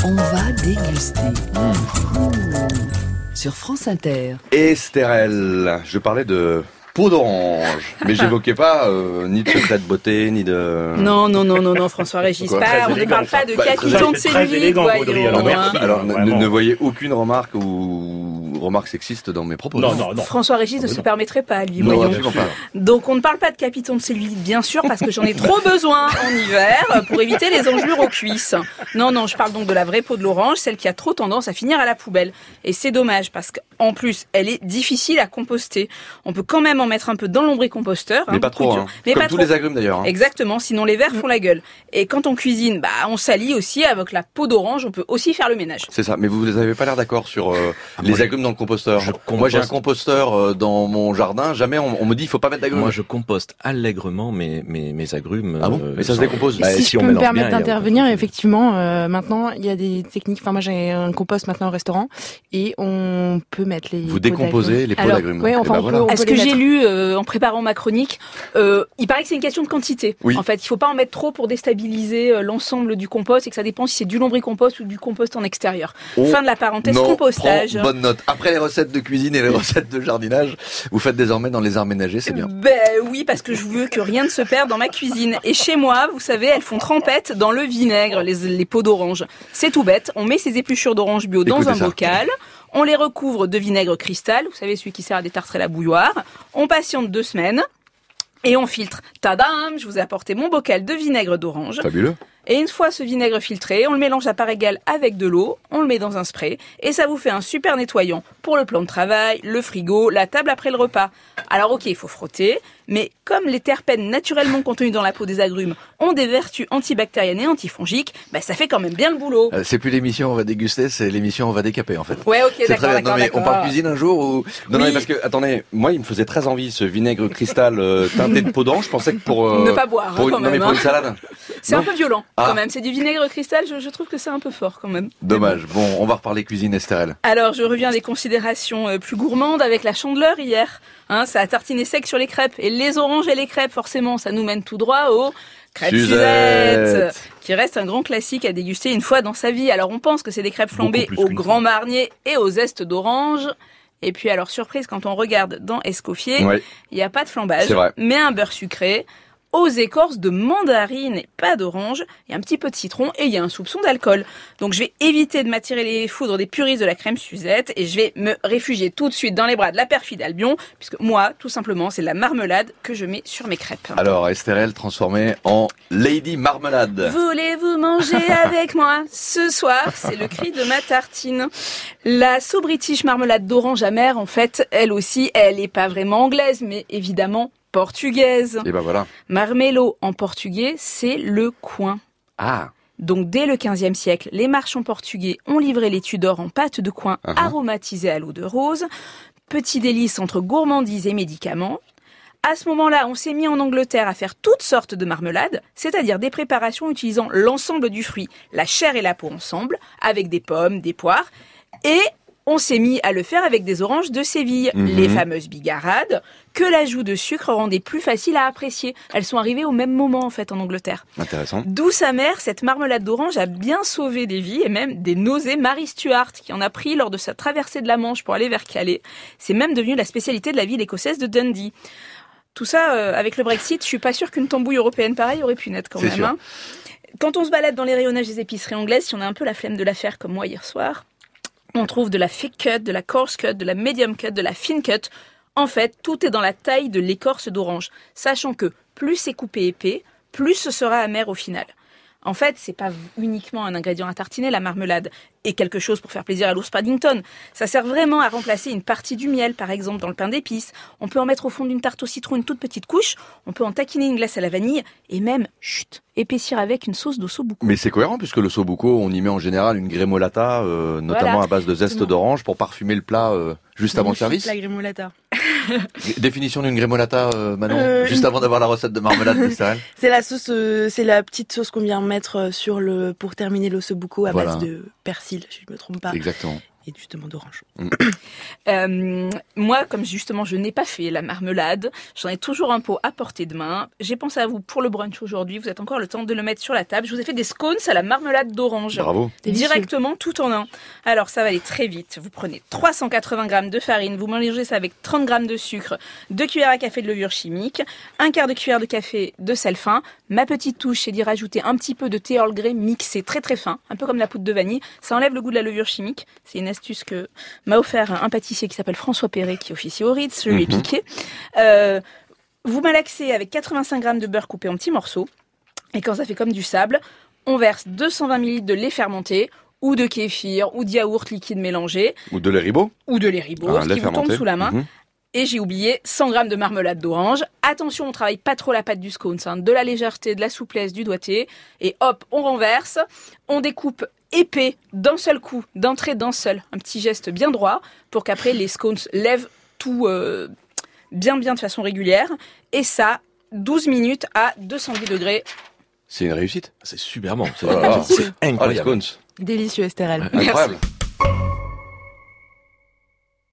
On va déguster. Sur France Inter. Estérel, je parlais de peau d'orange, mais j'évoquais pas ni de secret de beauté, ni de... Non, François-Régis, on ne parle pas de capitons de cellulite, voyons. Alors, ne voyez aucune remarque ou remarque sexiste dans mes propos. Non. François-Régis ne se permettrait pas, lui, non, voyons. absolument pas. Donc, on ne parle pas de capitons de cellulite, bien sûr, parce que j'en ai trop besoin en hiver pour éviter les engelures aux cuisses. Non, je parle donc de la vraie peau de l'orange, celle qui a trop tendance à finir à la poubelle. Et c'est dommage, parce qu'en plus, elle est difficile à composter. On peut quand même en mettre un peu dans l'ombricomposteur. Mais pas trop, mais comme pas tous trop. Les agrumes d'ailleurs. Exactement, sinon les vers font la gueule. Et quand on cuisine, on salit aussi avec la peau d'orange, on peut aussi faire le ménage. C'est ça, mais vous n'avez pas l'air d'accord sur les agrumes dans le composteur. Moi j'ai un composteur dans mon jardin, jamais on me dit il faut pas mettre d'agrumes. Moi je composte allègrement mes agrumes. Ah bon Mais ça se décompose. Si je peux me permettre d'intervenir, effectivement, maintenant il y a des techniques. Enfin moi j'ai un compost maintenant au restaurant et on peut mettre les. Vous décomposez les pots d'agrumes. Oui, enfin on peut. Est-ce que j'ai lu en préparant ma chronique, il paraît que c'est une question de quantité. Oui. En fait, il faut pas en mettre trop pour déstabiliser l'ensemble du compost et que ça dépend si c'est du lombricompost ou du compost en extérieur. Fin de la parenthèse compostage. Bonne note. Après les recettes de cuisine et les recettes de jardinage, vous faites désormais dans les arts ménagers, c'est bien. Oui, parce que je veux que rien ne se perde dans ma cuisine. Et chez moi, vous savez, elles font trempette dans le vinaigre, les pots d'orange. C'est tout bête. On met ces épluchures d'orange bio dans un bocal. On les recouvre de vinaigre cristal, vous savez, celui qui sert à détartrer la bouilloire. On patiente 2 semaines et on filtre. Tadam, je vous ai apporté mon bocal de vinaigre d'orange. Fabuleux. Et une fois ce vinaigre filtré, on le mélange à part égale avec de l'eau, on le met dans un spray, et ça vous fait un super nettoyant pour le plan de travail, le frigo, la table après le repas. Alors ok, il faut frotter, mais comme les terpènes naturellement contenus dans la peau des agrumes ont des vertus antibactériennes et antifongiques, ça fait quand même bien le boulot. C'est plus l'émission on va déguster, c'est l'émission on va décaper en fait. Ouais, ok, d'accord. Non mais on parle cuisine un jour ou... Non, mais parce que, attendez, moi il me faisait très envie ce vinaigre cristal teinté de peau d'orange, je pensais que pour... ne pas boire, quand même. Non mais pour une salade. C'est un peu violent. Quand même, c'est du vinaigre cristal, je trouve que c'est un peu fort quand même. Dommage. Bon, on va reparler cuisine, Estérel. Alors, je reviens à des considérations plus gourmandes avec la Chandeleur hier. Ça a tartiné sec sur les crêpes. Et les oranges et les crêpes, forcément, ça nous mène tout droit aux crêpes Suzette, qui reste un grand classique à déguster une fois dans sa vie. Alors, on pense que c'est des crêpes flambées au Grand Marnier et aux zestes d'orange. Et puis, alors, surprise, quand on regarde dans Escoffier, il n'y a pas de flambage, mais un beurre sucré aux écorces de mandarine et pas d'orange, il y a un petit peu de citron et il y a un soupçon d'alcool. Donc je vais éviter de m'attirer les foudres des puristes de la crème Suzette et je vais me réfugier tout de suite dans les bras de la perfide Albion, puisque moi, tout simplement, c'est la marmelade que je mets sur mes crêpes. Alors Estérel transformée en Lady Marmelade. Voulez-vous manger avec moi ce soir? C'est le cri de ma tartine. La So British marmelade d'orange amère, en fait, elle aussi, elle est pas vraiment anglaise, mais évidemment portugaise. Et voilà. Marmelo en portugais, c'est le coin. Ah. Donc dès le XVe siècle, les marchands portugais ont livré les Tudors en pâte de coin aromatisée à l'eau de rose. Petit délice entre gourmandise et médicaments. À ce moment-là, on s'est mis en Angleterre à faire toutes sortes de marmelades, c'est-à-dire des préparations utilisant l'ensemble du fruit, la chair et la peau ensemble, avec des pommes, des poires, et on s'est mis à le faire avec des oranges de Séville, les fameuses bigarades, que l'ajout de sucre rendait plus facile à apprécier. Elles sont arrivées au même moment, en fait, en Angleterre. Intéressant. Douce amère, cette marmelade d'orange a bien sauvé des vies et même des nausées. Marie Stuart, qui en a pris lors de sa traversée de la Manche pour aller vers Calais. C'est même devenu la spécialité de la ville écossaise de Dundee. Tout ça, avec le Brexit, je suis pas sûre qu'une tambouille européenne pareille aurait pu naître quand même. Hein. Quand on se balade dans les rayonnages des épiceries anglaises, si on a un peu la flemme de la faire comme moi hier soir, on trouve de la thick cut, de la coarse cut, de la medium cut, de la fine cut. En fait, tout est dans la taille de l'écorce d'orange, sachant que plus c'est coupé épais, plus ce sera amer au final. En fait, c'est pas uniquement un ingrédient à tartiner, la marmelade, et quelque chose pour faire plaisir à l'ours Paddington. Ça sert vraiment à remplacer une partie du miel, par exemple, dans le pain d'épices. On peut en mettre au fond d'une tarte au citron une toute petite couche, on peut en taquiner une glace à la vanille, et même, épaissir avec une sauce d'ossobuco. Mais c'est cohérent, puisque le ossobuco, on y met en général une grémolata, notamment à base de zeste d'orange, pour parfumer le plat juste avant le service. La grémolata. Définition d'une grémolata, Manon, juste avant d'avoir la recette de marmelade de Estérel. C'est la sauce, c'est la petite sauce qu'on vient mettre pour terminer l'ossobuco à base de persil, si je me trompe pas. Exactement. et justement d'orange. Moi, comme justement je n'ai pas fait la marmelade, j'en ai toujours un pot à portée de main. J'ai pensé à vous pour le brunch aujourd'hui. Vous êtes encore le temps de le mettre sur la table. Je vous ai fait des scones à la marmelade d'orange. Bravo. Directement tout en un. Alors ça va aller très vite. Vous prenez 380 g de farine, vous mélangez ça avec 30 g de sucre, 2 cuillères à café de levure chimique, un quart de cuillère de café de sel fin. Ma petite touche, c'est d'y rajouter un petit peu de thé Earl Grey mixé très très fin, un peu comme la poudre de vanille. Ça enlève le goût de la levure chimique. C'est une astuce que m'a offert un pâtissier qui s'appelle François Perret, qui officie au Ritz. Je lui ai piqué. Vous malaxez avec 85 g de beurre coupé en petits morceaux. Et quand ça fait comme du sable, on verse 220 ml de lait fermenté, ou de kéfir, ou de yaourt liquide mélangé. Ou de lait Ribot. Ou de lait Ribot, ce qui vous tombe sous la main. Et j'ai oublié 100 g de marmelade d'orange. Attention, on travaille pas trop la pâte du scones, de la légèreté, de la souplesse, du doigté. Et hop, on renverse, on découpe épais d'un seul coup, d'entrée d'un seul. Un petit geste bien droit pour qu'après les scones lèvent tout bien de façon régulière. Et ça, 12 minutes à 210 degrés. C'est une réussite. C'est super bon. C'est Oh, incroyable. les scones. Délicieux, Estherelle. Incroyable.